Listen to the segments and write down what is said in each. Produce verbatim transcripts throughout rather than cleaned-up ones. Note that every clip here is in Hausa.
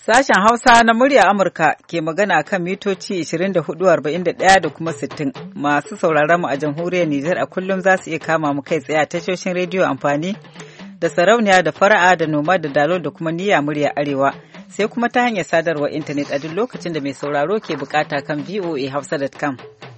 Sashen Hausa na murya Amurka ke magana kan mitoci ishirin da hudu, arba'in da ɗaya da kuma sittin. Masu sauraron mu a jamhuriyar Nijar a kullum za su iya kama mu kai tsaye a tashoshin rediyo amfani da sarauniya da fara'a da noma da dalo da kuma niyya murya arewa. Sai kuma ta hanyar sadarwar intanet a duk lokacin da mai sauraro ke bukata kan v o a hausa dot com.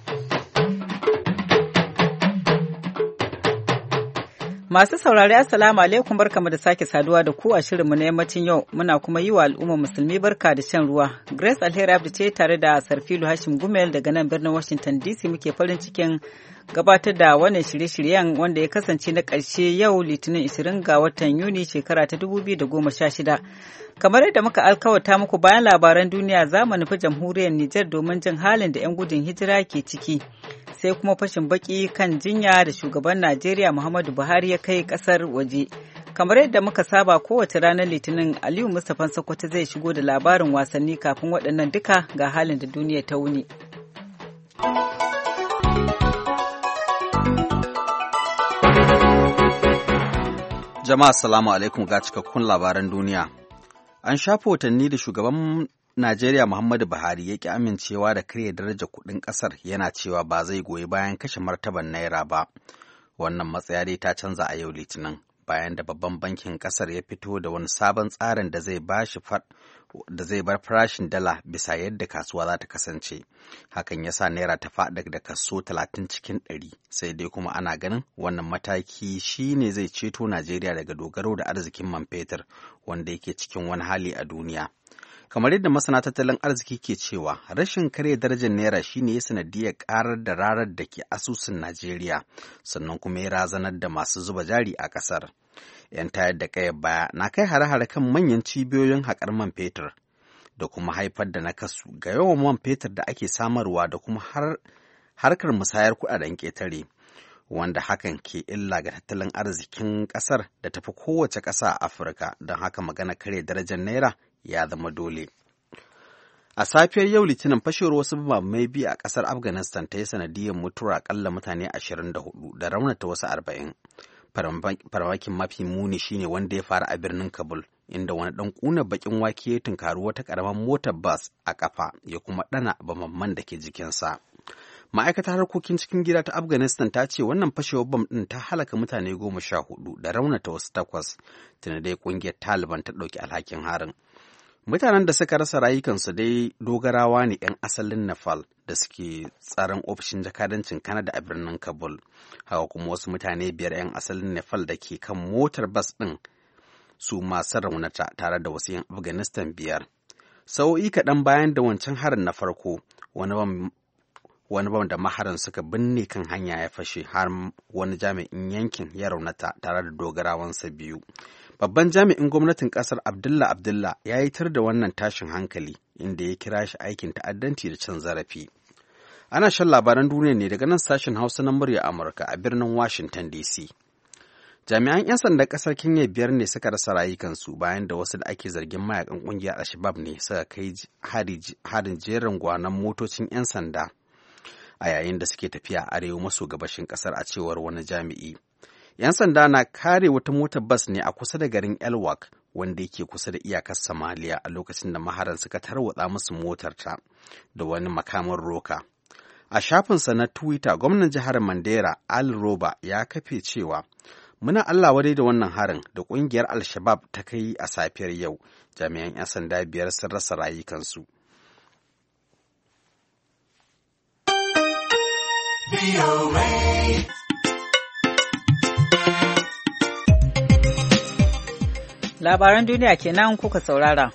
Masu saurari assalamu alaikum, barkamu da sake saduwa da ku a shirinmu na yammacin yau. Muna kuma yi wa al'umma musulmi barka da shan ruwa. Grace Alheri Abdi ce tare da Sarfilu Hashim Gumel daga nan birnin Washington D C muke farin cikin gabatar da wannan shirye-shiryen wanda ya kasance na ƙarshe yau Litinin ishirin ga watan Yuni shekara ta dubu biyu da goma sha shida. Kamar yadda muka alkawata muku bayan labaran duniya za mu nufi jamhuriyar Nijar domin jin halin da 'yan gudun hijira ke ciki. Sai kuma fashin baki kan jinya da shugaban Najeriya Muhammadu Buhari ya kai kasar waje. Kamar yadda muka saba kowace ranar Litinin, Aliyu Mustapha Sokoto zai shigo da labarin wasanni kafin waɗannan duka ga halin da duniya ta wuni. Jama'a assalamu alaikum ga cikakkun labaran duniya. An shafa watanni da shugaban Najeriya Muhammadu Buhari ya ƙi amincewa da karya darajar kuɗin ƙasar, yana cewa ba zai goyi bayan kashe martaban naira ba. Wannan matsaya dai ta canza a yau Litinin bayan da babban bankin ƙasar ya fito da wani sabon tsarin da zai bashi da zai bar farashin dala bisa yadda kasuwa za ta kasance. Hakan ya sa naira ta faɗa da kaso talatin cikin ɗari, sai dai kuma ana ganin wannan mataki shi ne zai ceto Najeriya daga dogaro da arzikin man fetur wanda yake cikin wani hali a duniya. Kamar yadda masana tattalin arziki ke cewa rashin karya darajar naira shine ya sanadiyar karar da rarar da ke asusun Najeriya, sannan kuma ya razanar da masu zuba jari a ƙasar. 'Yan tayar da ƙayar baya na kai hare-hare kan manyan cibiyoyin haƙar man fetur da kuma haifar da nakasu ga yawan man fetur da ake samarwa da kuma har harkar musayar kuɗaɗen ƙetare, wanda hakan ke illa ga tattalin arzikin ƙasar da tafi kowace ƙasa a Afirka. Don haka magana karya darajar naira ya zama dole. A safiyar yau Litinin fashewar wasu bamamai biyu a ƙasar Afghanistan ta yi sanadiyar mutuwar akalla mutane ashirin da hudu da raunata wasu arba'in. Farmakin mafi muni shine wanda ya faru a birnin Kabul, inda wani ɗan ƙunar baƙin wake ya tunkari wata ƙaramar motar bas a ƙafa ya kuma ɗana bamamman da ke jikinsa. Ma'aikatar harkokin cikin gida ta Afghanistan ta ce wannan fashewar bam ɗin ta halaka mutane goma sha hudu da raunata wasu takwas, tuna dai ƙungiyar Taliban ta ɗauki alhakin harin. Mutanen da suka rasa rayukansu dai dogarawa ne 'yan asalin Nepal da suke tsaron ofishin jakadancin Canada a birnin Kabul. Haka kuma wasu mutane biyar 'yan asalin Nepal da ke kan motar bas ɗin su masu raunata tare da wasu 'yan Afghanistan biyar. Sa'o'i kaɗan bayan da wancan harin na farko, wani bam wani bam da maharan suka binne kan hanya ya fashe, har wani jami'in yankin ya raunata tare da dogarawansa biyu. Babban jami'in gwamnatin ƙasar Abdullah Abdullah ya yi tar da wannan tashin hankali, inda ya kira shi aikin ta'addanci da cin zarafi. Ana shan labaran duniya ne daga nan sashen Hausa na murya Amurka a birnin Washington D C. Jami'an 'yan sandan ƙasar Kenya biyar ne suka rasa rayukansu bayan da wasu da ake zargin mayakan ƙungiyar Al-Shabab ne suka kai harin jerin gwanon motocin 'yan sanda a yayin da suke tafiya arewa maso gabashin ƙasar, a cewar wani jami'i. 'Yan sanda na kare wata motar bas ne a kusa da garin Elwak, wanda yake kusa da iyakar Somalia, a lokacin da maharan suka tarwatsa musu motarta da wani makamin roka. A shafinsa na Twitter, gwamnan jihar Mandera Ali Roba ya kafe cewa, "Muna Allah wadai da wannan harin da ƙungiyar Al-Shabab ta kai a safiyar yau. Jami'an 'yan sanda biyar sun rasa rayukansu." Labaran duniya kenan kuka saurara.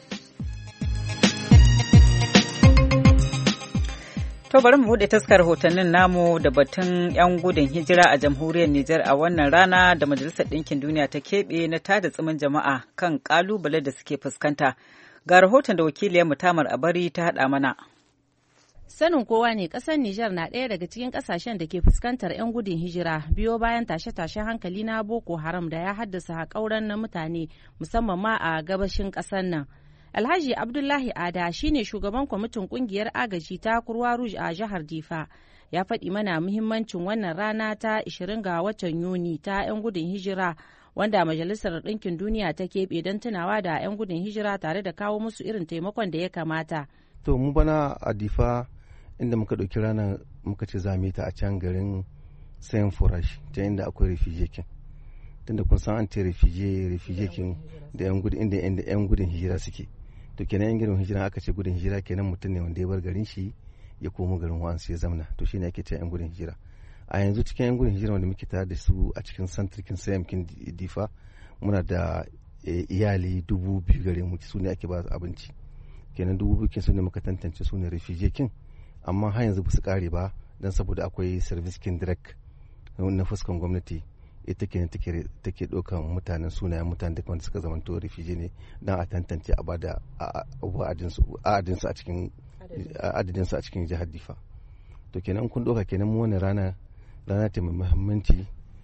To bari mu bude taskar rahotannin namu da batun 'yan gudun hijira a jamhuriyar Nijar a wannan rana da Majalisar Ɗinkin Duniya ta keɓe na tada tsimin jama'a kan ƙalubale da suke fuskanta. Ga rahoton da wakiliyar Mutamar Abari ta haɗa mana. Sanin kowa ne ƙasar Nijar na ɗaya daga cikin ƙasashen da ke fuskantar 'yan gudun hijira biyo bayan tashe-tashen hankali na Boko Haram da ya haddasa haƙauran na mutane musamman ma a gabashin ƙasar nan. Alhaji Abdullahi Ada shine shugaban kwamitin ƙungiyar agaji ta Kurwa Rouge a jihar Difa. Ya faɗi mana muhimmancin wannan rana ta ishirin ga watan Yuni ta 'yan gudun hijira wanda Majalisar Ɗinkin Duniya ta keɓe don tunawa da 'yan gudun hijira tare da kawo musu irin taimakon da ya kamata. To mu bana a Difa inda muka ɗauki ranar muka ce za mu yi ta a can garin Sayan Furash ta inda akwai refugee kin. Tunda kun san an ce refugee refugee kin da 'yan gudun inda 'yan gudun hijira suke. To kenan 'yan gudun hijira aka ce gudun hijira kenan mutum ne wanda ya bar garin shi ya komo garin wansu ya zamna, to shine ake ce 'yan gudun hijira. A yanzu cikin 'yan gudun hijira wanda muke tare da su a cikin santirkin sayamkin Difa muna da iyali dubu biyu gare mu, su ne ake ba su abinci. Kenan dubu biyu kin su ne muka tantance su ne refugee kin, amma har yanzu ba su kare ba dan saboda akwai service kin direct na fuskan gwamnati ita kenan take take dokan mutanen sunayen mutanen da wanda suka zamanto refugee ne dan a tantance a bada adadin su a cikin adadin su a cikin jihar Difa. To kenan kun doka kenan mu wannan rana rana ta mai muhimmanci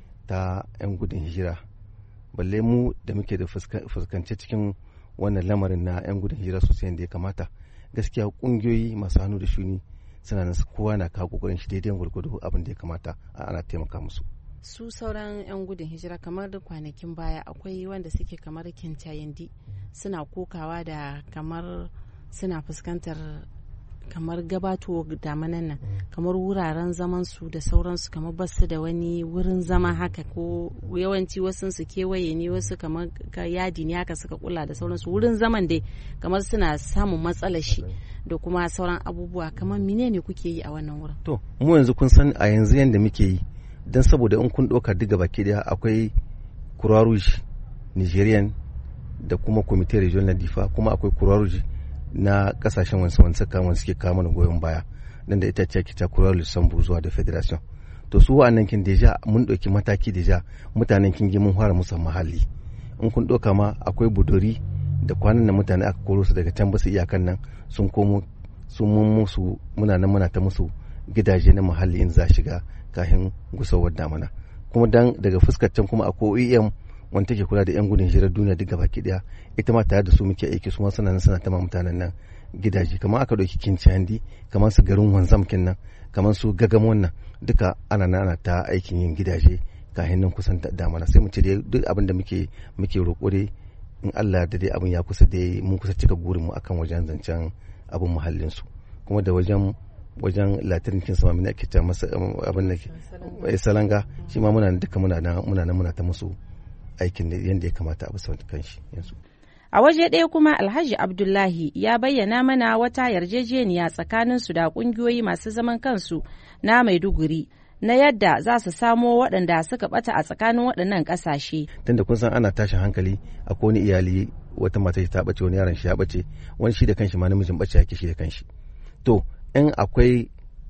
ta 'yan gudun hijira, balle mu da muke da fuskance cikin wannan lamarin na 'yan gudun hijira sosai yadda ya kamata. Gaskiya kungiyoyi masu hannu da shuni suna nan kowa na kawo kokarin shi daidai gwargwado abin da ya kamata ana taimaka musu. Su sauran 'yan gudun hijira kamar da kwanakin baya akwai wanda suke kamar Kincayindi suna kokawa da kamar suna fuskantar kamar gabato damanan nan kamar wuraren zaman su da sauransu kamar basu da wani wurin zama haka, ko yawanci wasu su kewaye ne, wasu kamar yadi ne haka suka kula da sauransu. Wurin zaman dai kamar suna samun matsalar shi da kuma sauran abubuwa. Kamar menene kuke yi a wannan wurin? To mu yanzu kun san a yanzu yanda muke yi, dan saboda in kun ɗauka duka baki daya akwai Croix Rouge Nigerian da kuma Comité Regional Difa, kuma akwai Croix Rouge na kasashen wasu wani suka wani suke kawo mana goyon baya nan da ita ce ake ta Croix Luxembourg zuwa da Federation. To su wa'annan kin deja mun ɗauki mataki deja mutanen kin gi mun fara musu mahalli. In kun ɗauka ma akwai Budori da kwanan nan mutane aka koro su daga can basu iyakan nan sun komo sun mun musu muna nan muna ta musu gidaje na mahalli in za shiga kafin gusawar damana. Kuma dan daga fuskar can kuma akwai O E M wanda take kula da 'yan gudun hijirar duniya duk gaba daya, ita ma tare da su muke aiki, su ma suna nan suna tama mutanen nan gidaje. Kamar aka ɗauki Kincayindi, kamar su garin Wanzam nan, kamar su Gagam wannan duka ana nan ana ta aikin yin gidaje kafin nan kusan damana. Sai mu ce dai duk abin da muke muke roƙo dai in Allah da dai abin ya kusa dai mun kusa cika gurin mu akan wajen zancen abin muhallin su, kuma da wajen wajen latirin kin sama mina ake ta masa abin da salanga shi ma muna duka muna nan muna nan muna ta musu aikin da yadda ya kamata a bisa kanshi yanzu. A waje ɗaya kuma Alhaji Abdullahi ya bayyana mana wata yarjejeniya tsakanin su da ƙungiyoyi masu zaman kansu na Maiduguri na yadda za su samo waɗanda suka ɓata a tsakanin waɗannan ƙasashe. Tunda kun san ana tashin hankali, akwai wani iyali wata mata ta ɓace, wani yaron shi ya ɓace, wani shi da kanshi ma namijin ɓace yake shi da kanshi. To in akwai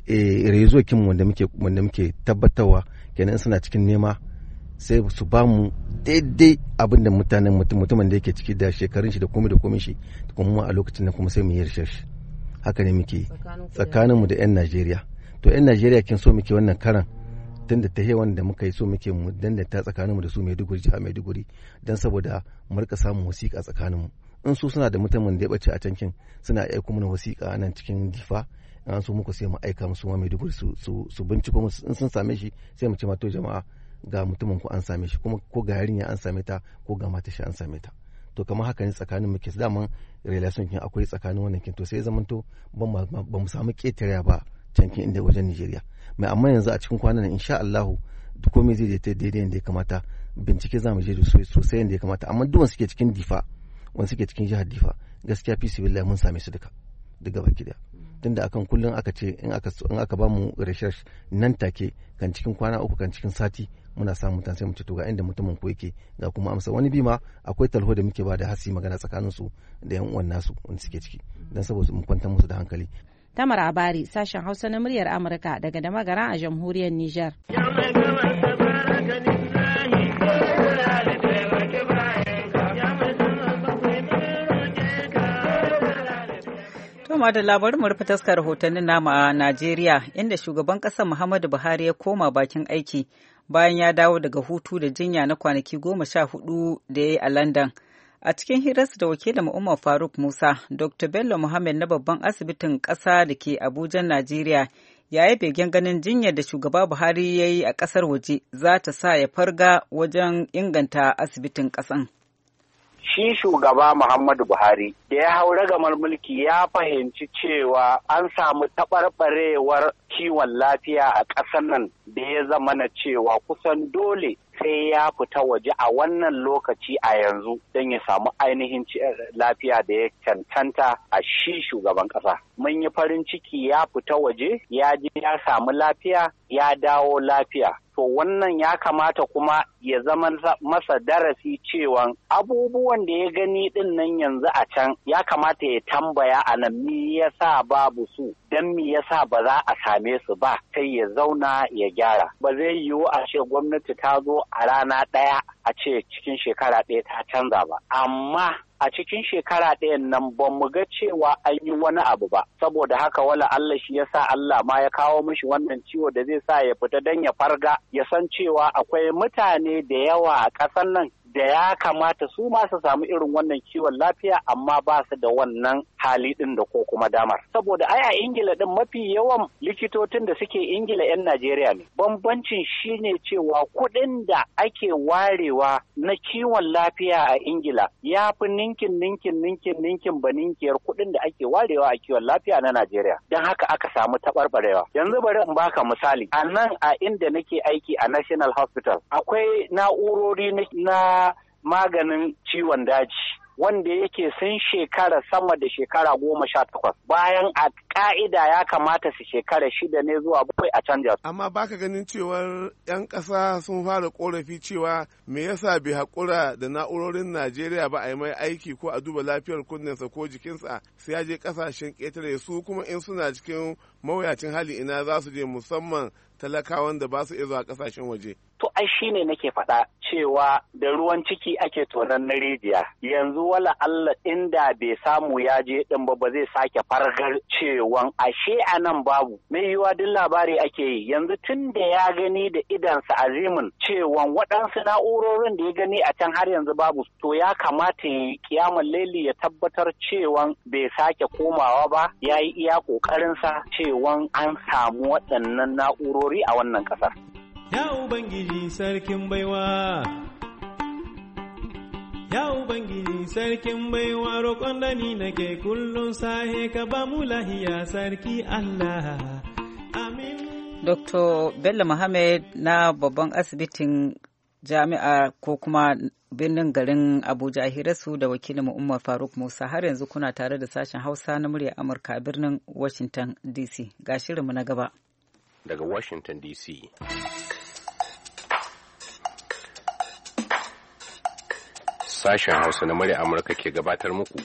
rezo kin wanda muke wanda muke tabbatarwa kenan suna cikin nema sai su ba mu daidai abin da mutanen mutumin da yake ciki da shekarun shi da komai da komai shi, kuma a lokacin nan kuma sai mu yi research. Haka ne muke tsakanin mu da 'yan Najeriya. To 'yan Najeriya kin so muke wannan karan tunda ta hewan da muka yi so muke mu dandanta tsakanin mu da su Maiduguri, jiha Maiduguri, dan saboda mu rika samun wasiƙa tsakanin mu. In su suna da mutumin da ya bace a cankin suna aika mana wasiƙa nan cikin Difa, an so muku sai mu aika musu ma Maiduguri su su binciko musu, in sun same shi sai mu ce ma to jama'a ga mutumin ku an same shi, kuma ko ga yarinya an same ta ko ga mata shi an same ta. To kamar haka ne tsakanin muke su daman relation kin akwai tsakanin wannan kin, to sai zaman to ba mu samu ketare ba can kin inda wajen Nigeria mai. Amma yanzu a cikin kwanan insha Allah duk komai zai daidai daidai yadda ya kamata, bincike zamu je da sosai yadda ya kamata. Amma duk wanda suke cikin Difa, wanda suke cikin jihar Difa, gaskiya fi sibillahi mun same su duka duka baki daya. Tunda akan kullun aka ce in aka in aka ba mu research nan take kan cikin kwana uku kan cikin sati muna samun mutane sai mu ce to ga inda mutumin ko yake ga kuma amsa. Wani bi ma akwai talho da muke ba da hasi magana tsakanin su da yan uwan nasu wanda suke ciki dan saboda mu kwantar musu da hankali. Tamar Abari, sashen Hausa na muryar Amurka daga Damagara a jamhuriyar Nijar. Toma da labarin mu rufe taskar rahotannin namu a Najeriya, inda shugaban ƙasar Muhammadu Buhari ya koma bakin aiki bayan ya dawo daga hutu da jinya na kwanaki goma sha hudu da ya yi a London. A cikin hirarsa da wakilin Umar Faruk Musa, Doctor Bello Muhammad na babban asibitin ƙasa da ke Abuja, Najeriya, ya yi begen ganin jinyar da shugaba Buhari ya yi a ƙasar waje za ta sa ya farga wajen inganta asibitin ƙasan. Shi shugaba Muhammadu Buhari da ya hau ragamar mulki ya fahimci cewa an samu taɓarɓarewar kiwon lafiya a ƙasar nan da ya zama na cewa kusan dole sai ya fita waje a wannan lokaci a yanzu don ya samu ainihin lafiya da ya cancanta a shi shugaban ƙasa. Mun yi farin ciki ya fita waje, ya je ya samu lafiya, ya dawo lafiya. To wannan ya kamata kuma ya zama masa darasi cewa abubuwan da ya gani din nan yanzu a can ya kamata ya tambaya a nan me yasa babu su, don me yasa ba za a same su ba, sai ya zauna ya gyara. Ba zai yiwu a ce gwamnati ta zo a rana ɗaya a ce cikin shekara ɗaya ta canza ba. Amma a cikin shekara ɗayan nan ba mu ga cewa an yi wani abu ba, saboda haka wala Allah shi yasa Allah ma ya kawo mishi wannan ciwo da zai sa ya fita don ya farga, ya san cewa akwai mutane da yawa a ƙasar nan da ya kamata su ma su samu irin wannan kiwon lafiya amma ba su da wannan hali din da ko kuma damar. Saboda ai a Ingila din mafi yawan likitocin da suke Ingila 'yan Najeriya ne. Bambancin shine cewa kuɗin da ake warewa na kiwon lafiya a Ingila ya fi ninkin ninkin ninkin ninkin ba ninkiyar kuɗin da ake warewa a kiwon lafiya na Najeriya. Don haka aka samu taɓarɓarewa. Yanzu bari in baka misali. A nan a inda nake aiki a National Hospital akwai na'urori na maganin ciwon daji wanda yake sun shekara sama da shekara goma sha takwas bayan a ka'ida ya kamata su shekara shida ne zuwa bakwai a canja. Amma baka ganin cewar 'yan ƙasa sun fara korafi cewa me yasa bai haƙura da na'urorin Najeriya ba a yi mai aiki ko a duba lafiyar kunninsa ko jikinsa sai ya je ƙasashen ƙetare, su kuma in suna cikin mawuyacin hali ina za su je, musamman talakawan da ba su iya zuwa ƙasashen waje. To ai shi ne nake faɗa cewa da ruwan ciki ake tonon na rijiya. Yanzu wala Allah inda bai samu ya je ɗin ba ba zai sake fargar cewan ashe a nan babu. Mai yiwa duk labari ake yi yanzu tun da ya gani da idansa azimin cewan waɗansu na'urorin da ya gani a can har yanzu babu. To ya kamata ya kiyamun laili ya tabbatar cewan bai sake komawa ba, ya yi iya ƙoƙarinsa cewan an samu waɗannan na'urori a wannan ƙasar. Ya Ubangiji sarkin baiwa, ya Ubangiji sarkin baiwa, roƙon da ni nake kullum sahe ka ba mu lahiya sarki Allah. Amin. Doctor Bello Muhammad na babban asibitin jami'a ko kuma birnin garin Abuja, Hirasu da wakilin Umar Faruk Musa. Har yanzu kuna tare da sashen Hausa na murya Amurka a birnin Washington D C. Ga shirinmu na gaba. Daga Washington D C. Sashen Hausa na murya Amurka ke gabatar muku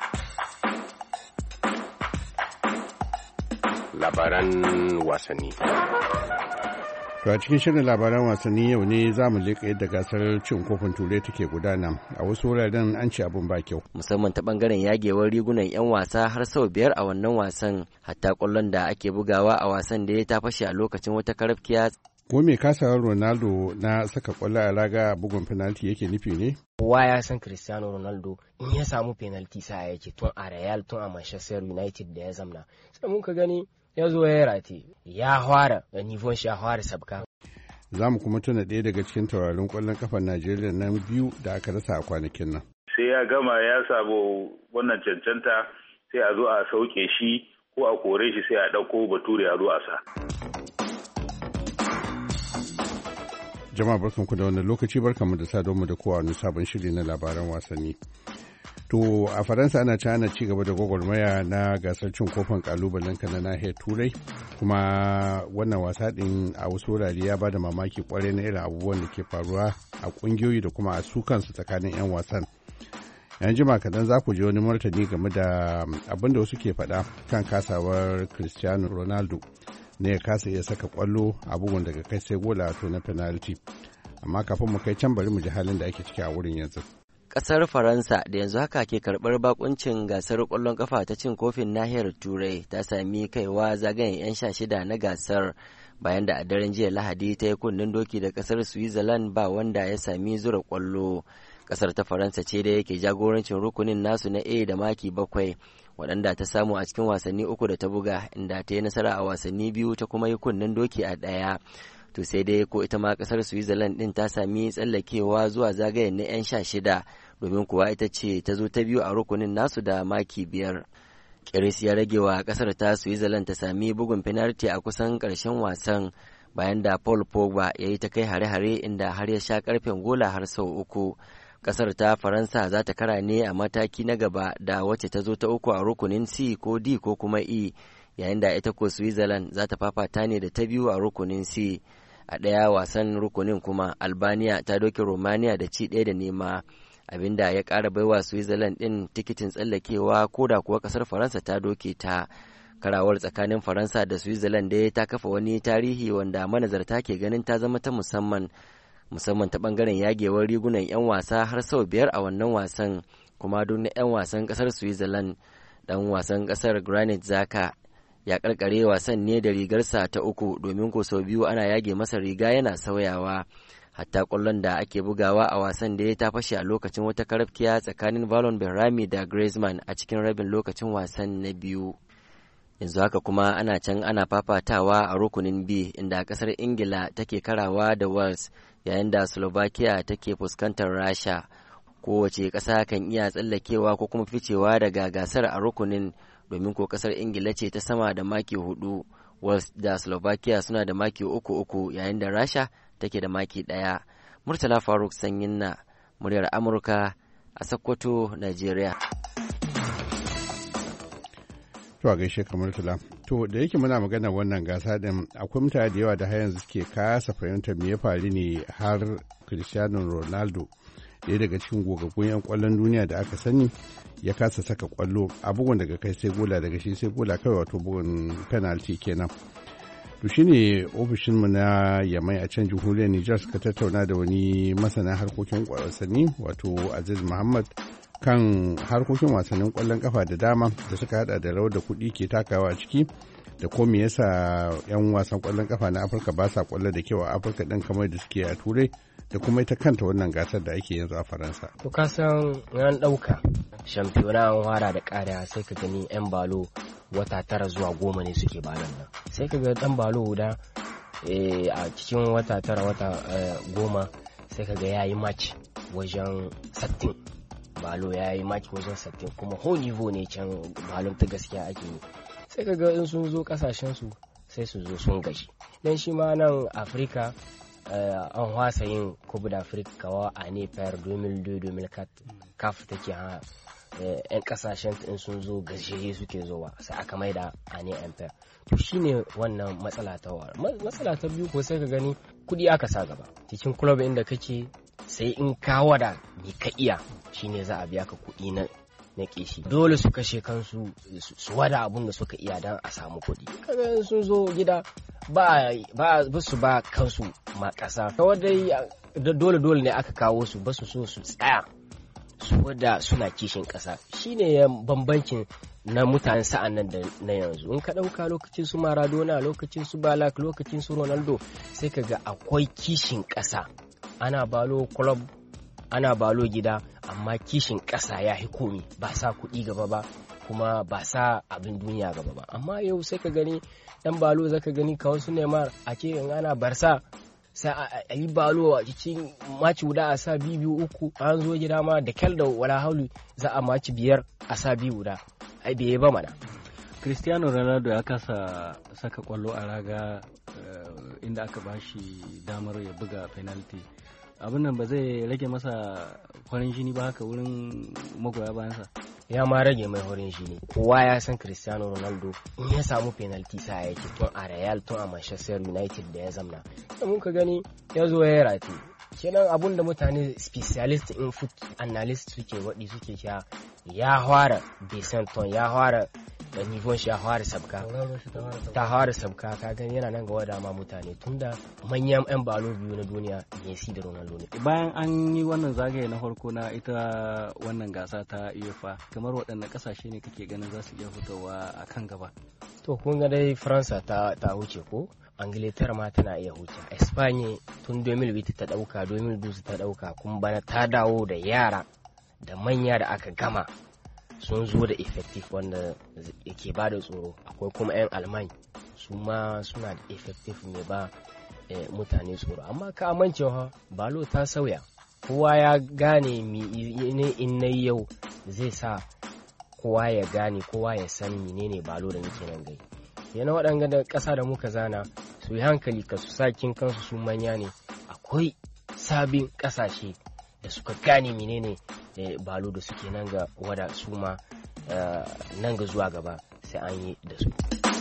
labaran wasanni. To a cikin shirin labaran wasanni yau ne za mu leƙa yadda gasar cin kofin turai take gudana. A wasu wuraren an ce abin ba kyau. Musamman ta bangaren yagewar rigunan 'yan wasa har sau biyar a wannan wasan. Hatta kwallon da ake bugawa a wasan da ya ta fashe a lokacin wata karafkiya. Ko me kasawar Ronaldo na saka kwallo a raga bugun penalty yake nufi ne? Kowa ya san Cristiano Ronaldo in ya samu penalty sa yake tun a Real tun a Manchester United da ya zamna. Sai mun ka gani ya zo ya rate ya fara da nivon shi ya fara sabka. Za mu kuma tuna ɗaya daga cikin taurarin ƙwallon kafar Najeriya nan biyu da aka rasa a kwanakin nan. Sai ya gama ya sabo wannan cancanta sai a zo a sauke shi ko a kore shi sai a ɗauko bature a zo a sa. Jama'a barkanku da wannan lokaci, barkanmu da saduwa da kowa wani sabon shiri na labaran wasanni. To a Faransa ana ci ana ci gaba da gwagwarmaya na gasar cin kofin kalubalen ka na nahiyar Turai, kuma wannan wasa din a wasu wurare ya bada mamaki kwarai na irin abubuwan da ke faruwa a kungiyoyi da kuma a su kansu tsakanin 'yan wasan. Yan jima kadan za ku je wani martani game da abin da wasu ke faɗa kan kasawar Cristiano Ronaldo ne ya kasa iya saka kwallo a bugun daga kai sai gola to na penalty. Amma kafin mu kai can bari mu ji halin da ake ciki a wurin yanzu. Kasar Faransa da yanzu haka ke karɓar bakuncin gasar ƙwallon kafa ta cin kofin nahiyar Turai ta sami kaiwa zagayen 'yan sha shida na gasar bayan da a daren jiya Lahadi ta yi kunnen doki da kasar Switzerland ba wanda ya sami zura ƙwallo. Kasar ta Faransa ce da yake jagorancin rukunin nasu na A da maki bakwai, waɗanda ta samu a cikin wasanni uku da ta buga, inda ta yi nasara a wasanni biyu ta kuma yi kunnen doki a ɗaya. To sai dai ko ita ma ƙasar Switzerland ɗin ta sami tsallakewa zuwa zagayen na 'yan sha shida, domin kuwa ita ce ta zo ta biyu a rukunin nasu da maki biyar. Kiris ya rage wa ƙasar ta Switzerland ta sami bugun penalty a kusan ƙarshen wasan, bayan da Paul Pogba ya yi ta kai hare-hare inda har ya sha karfen gola har sau uku. Kasar ta Faransa za ta kara ne a mataki na gaba da wacce ta zo ta uku a rukunin C ko D ko kuma E, yayin da ita ko Switzerland za ta fafata ne da ta biyu a rukunin C. A ɗaya wasan rukunin kuma Albania ta doke Romania da ci ɗaya da nema, abinda ya ƙara baiwa Switzerland ɗin tikitin tsallakewa ko da kuwa ƙasar Faransa ta doke ta. Karawar tsakanin Faransa da Switzerland dai ta kafa wani tarihi wanda manazarta ke ganin ta zama ta musamman musamman ta bangaren yagewar rigunan 'yan wasa har sau biyar a wannan wasan, kuma duk na 'yan wasan kasar Switzerland. Dan wasan kasar Granit Xhaka ya karkare wasan ne da rigarsa ta uku, domin ko sau biyu ana yage masa riga yana sauyawa. Hatta kwallon da ake bugawa a wasan da ya ta fashe a lokacin wata karafkiya tsakanin Valon Berrami da Griezmann a cikin rabin lokacin wasan na biyu. Yanzu haka kuma ana can ana fafatawa a rukunin B, inda kasar Ingila take karawa da Wales, yayin da Slovakia take fuskantar Rasha. Kowace ƙasa kan iya tsallakewa ko kuma ficewa daga gasar a rukunin, domin ko kasar Ingila ce ta sama da maki hudu, Wales da Slovakia suna da maki uku uku, yayin da Rasha take da maki ɗaya. Murtala Faruk Sanyin na muryar Amurka a Sokoto, Najeriya. To a gaishe kamar tula. To da yake muna magana wannan gasa din, akwai mutane da yawa da har yanzu suke kasa fahimtar me ya faru ne har Cristiano Ronaldo, ɗaya daga cikin gogaggun 'yan kwallon duniya da aka sani, ya kasa saka kwallo a bugun daga kai sai gola, daga shi sai gola kawai, wato bugun penalty kenan. To shine ofishinmu na Yamai a can jamhuriyar Nijar suka tattauna da wani masana harkokin wasanni, wato Aziz Muhammad, kan harkokin wasannin kwallon kafa da dama da suka hada da rawar da kuɗi ke takawa a ciki, da ko me yasa 'yan wasan kwallon kafa na Afirka ba sa kwallo da kyau a Afirka din kamar da suke a Turai, da kuma ita kanta wannan gasar da ake yanzu a Faransa. To ka san an ɗauka shampiyona an fara da ƙara, sai ka gani 'yan balo wata tara zuwa goma ne suke balon nan, sai ka ga ɗan balo guda a cikin wata tara wata goma sai ka ga yayi match wajen sattin. Balo ya yi maki wajen sattin, kuma ho nivo ne can balon ta gaskiya ake yi. Sai ka ga in sun zo kasashen su sai su zo sun gashi. Dan shi ma nan Afirka an wasa yin Coupe d'Afrique kawa a ne fayar dubu biyu dubu uku kaf take ha yan kasashen in sun zo gajiye suke zowa, sai aka maida a ne empire. To shine wannan matsala ta wa matsala ta biyu ko sai ka gani kudi aka sa gaba cikin club inda kake, sai in ka wada me ka iya shine za a biya ka kuɗi na na kishi. Dole su kashe kansu su wada abun da suka iya dan a samu kuɗi. Kaga sun zo gida ba ba su ba kansu ma ƙasa. Kawai dai dole dole ne aka kawo su, ba su so su tsaya su wada suna kishin ƙasa. Shine bambancin na mutanen sa'an nan da na yanzu. In ka ɗauka lokacin su Maradona, lokacin su Balak, lokacin su Ronaldo, sai ka ga akwai kishin ƙasa. Ana balo club, ana balo gida, amma kishin ƙasa ya hi komi, ba sa kuɗi gaba ba, kuma ba sa abin duniya gaba ba. Amma yau sai ka gani ɗan balo zaka gani ka wasu Neymar a ce in ana Barsa sai a yi balo a cikin maci guda a sa biyu biyu uku, an zo gida ma da kyal da wala haulu za a maci biyar a sa biyu guda, ai bai ba mana. Cristiano Ronaldo ya kasa saka kwallo a raga uh, inda aka bashi damar ya buga penalty. Abin nan ba zai rage masa farin jini ba haka wurin magoya bayansa? Ya ma rage mai farin jini. Kowa ya san Cristiano Ronaldo in ya samu penalty sa yake, tun a Real tun a Manchester United da ya zamna. Da mun ka gani ya zo ya rati. Kenan abun da mutane specialist in foot analyst suke waɗi suke sha ya fara Desanton, ya fara da nivon shi ya fara sabka, ta fara sabka. Ka gani yana nan ga wada ma mutane tunda manyan yan balo biyu na duniya Messi da Ronaldo ne. Bayan an yi wannan zagaye na farko na ita wannan gasa ta UEFA, kamar waɗanne ƙasashe ne kake ganin za su iya fitowa a kan gaba? To kun ga dai Faransa ta ta huce ko, Angleterre ma tana iya huce, Espanya tun dubu biyu ta dauka, dubu biyu ta dauka, kuma bana ta dawo da yara da manya da aka gama sun zo da effective wanda ke ba da tsoro. Akwai kuma 'yan Alman su ma suna da effective mai ba eh, mutane tsoro. Amma ka amincewa balo ta sauya, kowa ya gane ne in na yau zai sa kowa ya gane, kowa ya san menene balo da nake nan gai. Yana waɗanga da ƙasa da muka zana su yi hankali ka su sakin kansu su manya ne. Akwai sabin ƙasashe da suka gane menene balo da suke nan ga wada su ma nan ga zuwa gaba sai an yi da su.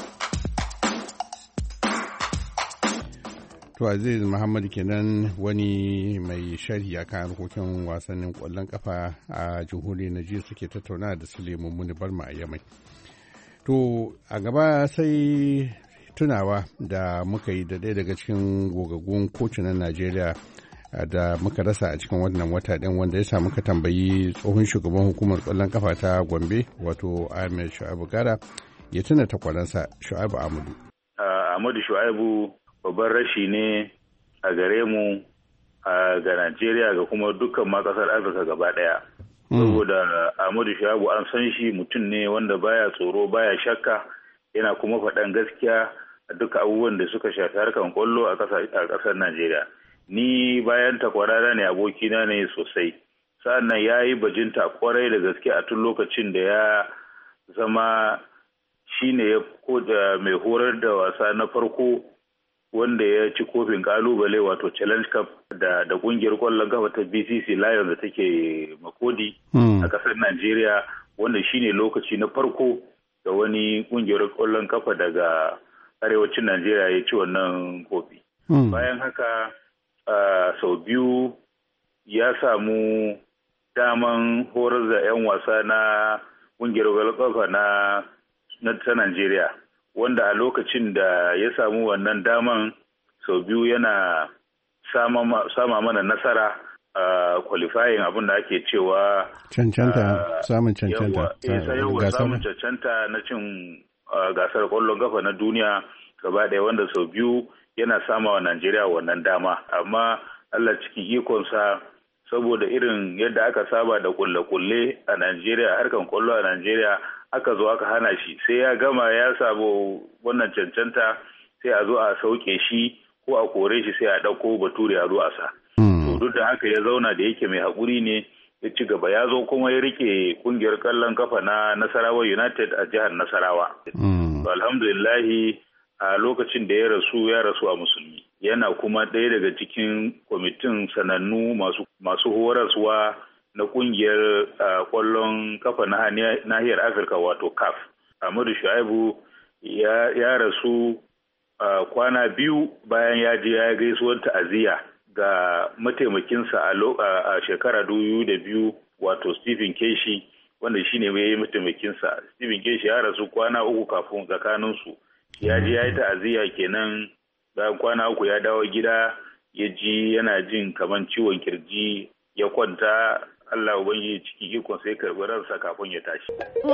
To Aziz Muhammad kenan wani mai sharhi akan harkokin wasannin kwallon kafa a jamhuriyar Najeriya suke tattauna da Suleiman Muni Barma a Yamai. To a gaba sai tunawa da muka yi da ɗaya daga cikin gogaggun kocinan Najeriya da muka rasa a cikin wannan wata ɗin, wanda ya sa muka tambayi tsohon shugaban hukumar kwallon kafa ta Gombe wato Ahmed Shu'aibu Gara ya tuna takwaransa Shu'aibu Ahmadu. Ahmadu Shu'aibu babban rashi ne a gare mu ga Najeriya ga kuma dukkan ma kasar Afirka gaba daya. Saboda Ahmadu Shu'aibu an san shi mutum ne wanda baya tsoro baya shakka, yana kuma faɗan gaskiya a duka abubuwan da suka shafi harkar kwallo a ƙasar Najeriya. Ni bayan takwarara ne, abokina ne sosai. Sa'annan ya yi bajinta kwarai da gaske a tun lokacin da ya zama shi ne mai horar da wasa na farko wanda ya ci kofin kalubale wato Challenge Cup da da kungiyar kwallon kafa ta B C C Lions da take Makodi a kasar Najeriya, wanda shine lokaci na farko da wani kungiyar kwallon kafa daga arewacin Najeriya ya ci wannan kofi. Bayan haka sau biyu ya samu daman horar da 'yan wasa na kungiyar kwallon kafa na ta Najeriya, wanda a lokacin da ya samu wannan daman sau biyu yana sama mana nasara a qualifying, abin da ake cewa cancanta samun cancanta yawa samun cancanta na cin gasar kwallon kafa na duniya gaba ɗaya, wanda sau biyu yana sama wa Najeriya wannan dama. Amma Allah cikin ikonsa, saboda irin yadda aka saba da kulle-kulle a Najeriya, harkan kwallo a Najeriya, aka zo aka hana shi. Sai ya gama ya samu wannan cancanta sai a zo a sauke shi ko a kore shi sai a ɗauko bature a zo a sa. To duk da haka ya zauna, da yake mai haƙuri ne, ya ci gaba. Ya zo kuma ya rike kungiyar kallon kafa na Nasarawa United a jihar Nasarawa. To alhamdulillahi a lokacin da ya rasu ya rasu a musulmi. Yana kuma ɗaya daga cikin kwamitin sanannu masu masu horaswa na kungiyar kwallon kafa na nahiyar Afirka wato C A F. Ahmadu Shu'aibu ya, ya rasu kwana biyu bayan ya je ya gaisuwar ta'aziyya ga mataimakinsa a shekara dubu da biyu wato Stephen Keshi, wanda shine mai yi mataimakinsa. Stephen Keshi ya rasu kwana uku kafin tsakaninsu. Ya je ya yi ta'aziyya kenan, bayan kwana uku ya dawo gida ya ji yana jin kaman ciwon kirji, ya kwanta. Allah ubangiji ciki ikon sai karbi ransa kafin ya tashi.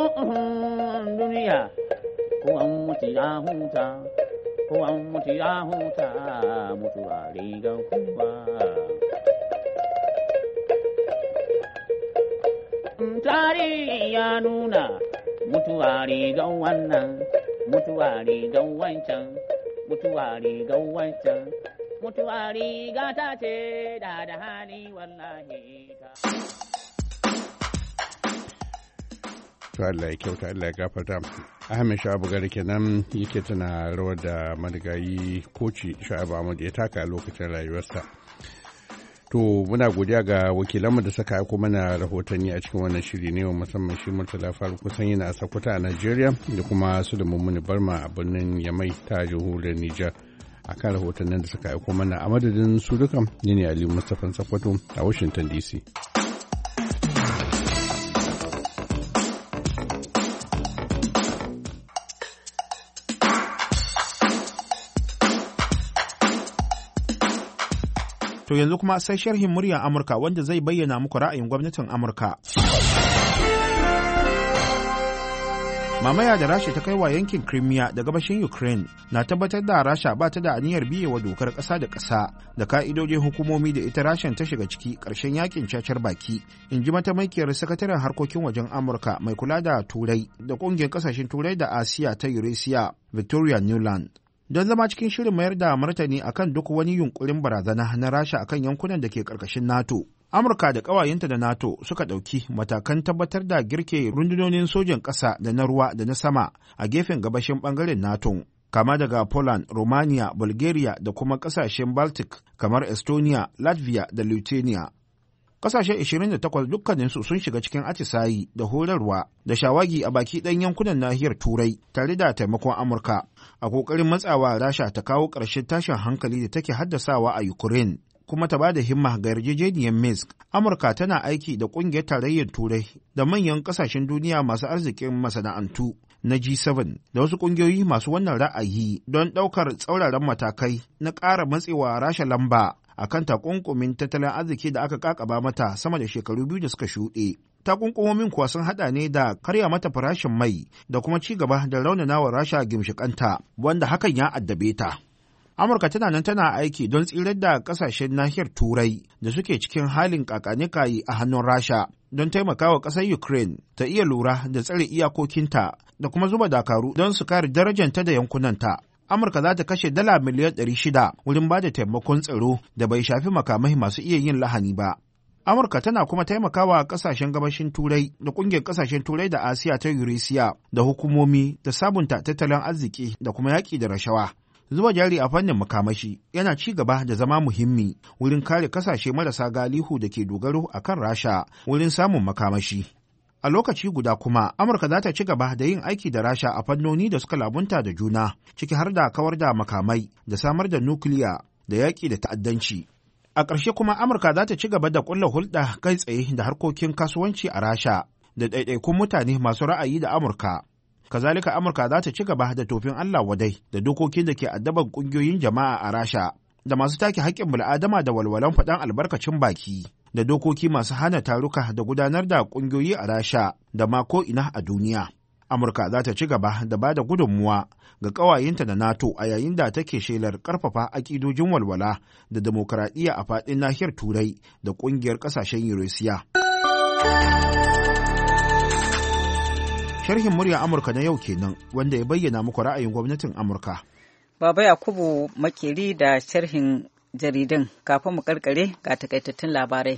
Duniya ko an mutu ya huta, ko an mutu ya huta, mutuwa rigar kuma. Tarihi ya nuna mutuwa rigar wannan, mutuwa rigar wancan, mutuwa rigar wancan. Mutuwa riga ta ce da da hali wallahi ta. To Allah ya kyauta, Allah ya gafarta. Ahmed Shu'aibu Gara kenan yake tana rawar da marigayi koci Shu'aibu Ahmadu ya taka a lokacin rayuwarsa. To muna godiya ga wakilanmu da suka aiko mana rahotanni a cikin wannan shiri ne, musamman shi Murtala Faruk kusan yana a Sokoto a Najeriya, da kuma su da Mummuni Barma a birnin Yamai ta jamhuriyar Nijar. A kan rahotannin da suka aiko mana, a madadin su dukan, ni ne Ali Mustapha Sakwato a Washington D C. To yanzu kuma sai sharhin muryar Amurka wanda zai bayyana muku ra'ayin gwamnatin Amurka. Mamaya da Rasha ta kai wa yankin Crimea da gabashin Ukraine na tabbatar da Rasha ba ta da aniyar biyewa dokar ƙasa da ƙasa da ka'idojin hukumomi da ita Rashan ta shiga ciki ƙarshen yakin cacar baki, in ji mataimakiyar sakataren harkokin wajen Amurka mai kula da Turai da ƙungiyar ƙasashen Turai da Asiya ta Eurasia, Victoria Nuland. Don zama cikin shirin mayar da martani akan duk wani yunkurin barazana na Rasha akan yankunan da ke ƙarƙashin NATO. Amurka da ƙawayenta da NATO suka ɗauki matakan tabbatar da girke rundunonin sojan ƙasa da na ruwa da na sama a gefen gabashin ɓangaren NATO, kama daga Poland, Romania, Bulgaria da kuma ƙasashen Baltic kamar Estonia, Latvia da Lithuania. Ƙasashe ashirin da takwas dukkaninsu sun shiga cikin atisayi da horarwa da shawagi a baki ɗan yankunan nahiyar Turai tare da taimakon Amurka a ƙoƙarin matsawa Rasha ta kawo ƙarshen tashin hankali da take haddasawa a Ukraine. Kuma ta ba da himma ga yarjejeniyar Minsk. Amurka tana aiki da ƙungiyar tarayyar Turai da manyan ƙasashen duniya masu arzikin masana'antu na G seven da wasu ƙungiyoyi masu wannan ra'ayi don ɗaukar tsauraran matakai na ƙara matsewa Rasha lamba a kan takunkumin tattalin arziki da aka ƙaƙaba mata sama da shekaru biyu da suka shuɗe. Takunkumomin kuwa sun haɗa ne da karya mata farashin mai da kuma ci gaba da raunanawa Rasha gimshikanta, wanda hakan ya addabe ta. Amurka tana nan tana aiki don tsirar da ƙasashen nahiyar Turai da suke cikin halin kakanikayi a hannun Rasha don taimakawa ƙasar Ukraine ta iya lura da tsare iyakokinta da kuma zuba dakaru don su kare darajanta da yankunanta. Amurka za ta kashe dala miliyan ɗari shida wurin ba da taimakon tsaro da bai shafi makamai masu iya yin lahani ba. Amurka tana kuma taimakawa ƙasashen gabashin Turai da ƙungiyar ƙasashen Turai da Asiya ta Eurasia da hukumomi da sabunta tattalin arziki da kuma yaƙi da rashawa. Zuba jari a fannin makamashi yana ci gaba da zama muhimmi wurin kare kasashe marasa galihu da ke dogaro a kan Rasha wurin samun makamashi. A lokaci guda kuma, Amurka za ta ci gaba da yin aiki da Rasha a fannoni da suka labunta da juna, ciki har da kawar da makamai da samar da nukiliya da yaƙi da ta'addanci. A ƙarshe kuma, Amurka za ta ci gaba da ƙulla hulɗa kai tsaye da harkokin kasuwanci a Rasha da ɗaiɗaikun mutane masu ra'ayi da Amurka. Kazalika Amurka za ta ci gaba da tofin Allah wadai da dokokin da ke addaban ƙungiyoyin jama'a a Rasha da masu take haƙƙin bil'adama da walwalan faɗan albarkacin baki da dokoki masu hana taruka da gudanar da ƙungiyoyi a Rasha da ma ko'ina a duniya. Amurka za ta ci gaba da ba da gudunmuwa ga ƙawayenta da NATO a yayin da take shelar ƙarfafa aƙidojin walwala da demokuraɗiyya a faɗin nahiyar Turai da ƙungiyar ƙasashen Eurasia. Sharhin murya Amurka na yau kenan wanda ya bayyana muku ra'ayin gwamnatin Amurka. Baba Yakubu Makeri da sharhin jaridun kafin mu karkare ga takaitattun labarai.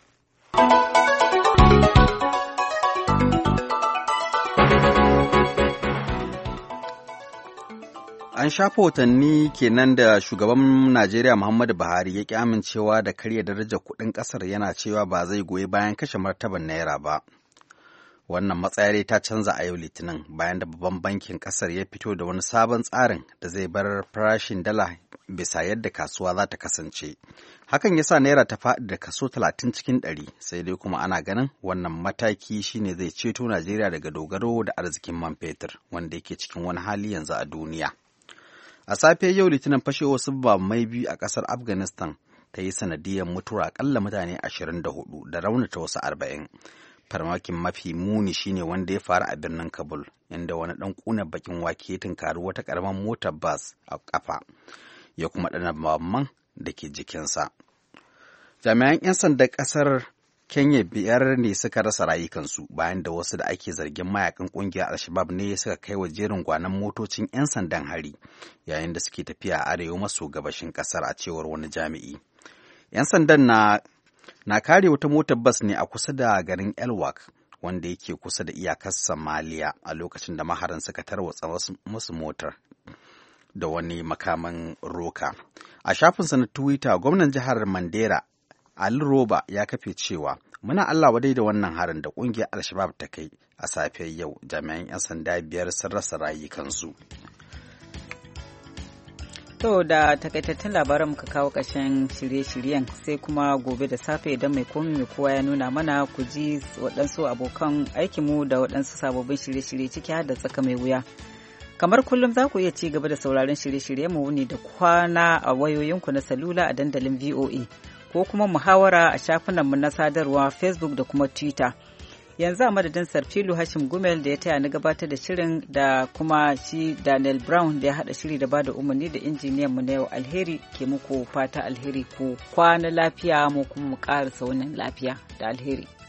An shafa watanni kenan da shugaban Najeriya Muhammadu Buhari ya ƙi amincewa da karya darajar kuɗin ƙasar, yana cewa ba zai goyi bayan kashe martaban naira ba. Wannan matsaya dai ta canza a yau Litinin bayan da babban bankin kasar ya fito da wani sabon tsarin da zai bar farashin dala bisa yadda kasuwa za ta kasance. Hakan ya sa naira ta faɗi da kaso talatin cikin ɗari, sai dai kuma ana ganin wannan mataki shine zai ceto Najeriya daga dogaro da arzikin man fetur wanda yake cikin wani hali yanzu a duniya. A safe yau Litinin fashe wasu bamai biyu a ƙasar Afghanistan ta yi sanadiyar mutuwar akalla mutane ashirin da hudu da raunata wasu arba'in. Farmakin mafi muni shine wanda ya faru a birnin Kabul, inda wani ɗan ƙunar bakin wake ya tunkari wata ƙaramar motar bas a ƙafa, ya kuma ɗana mamman da ke jikinsa. Jami'an 'yan sandan ƙasar Kenya biyar ne suka rasa rayukansu bayan da wasu da ake zargin mayakan ƙungiyar Al-Shabab ne suka kai wa jerin gwanon motocin 'yan sandan hari yayin da suke tafiya a arewa maso gabashin ƙasar, a cewar wani jami'i. 'Yan sandan na na kare wata motar bas ne a kusa da garin Elwak, wanda yake kusa da iyakar Somalia, a lokacin da maharan suka tarwatsa musu motar da wani makaman roka. A shafinsa na Twitter, gwamnan jihar Mandera Ali Roba ya kafe cewa muna Allah wadai da wannan harin da ƙungiyar Al-Shabab ta kai a safiyar yau. Jami'an 'yan sanda biyar sun rasa rayukansu. To da takaitattun labaran muka kawo ƙarshen shirye-shiryen, sai kuma gobe da safe idan mai komi mai kowa ya nuna mana ku ji waɗansu abokan aikinmu da waɗansu sababbin shirye-shirye ciki har da tsaka mai wuya. Kamar kullum za ku iya ci gaba da sauraron shirye-shirye mu wuni da kwana a wayoyinku na salula a dandalin V O A ko kuma muhawara a shafinanmu na sadarwa Facebook da kuma Twitter. yanzu a madadin Sarfilu Hashim Gumel da ya taya na gabatar da shirin da kuma shi Daniel Brown da ya haɗa shiri da bada umarni da injiniyan mu na yau. Alheri ke muku fata alheri ku kwana lafiya mu kuma mu ƙarasa wannan lafiya da alheri.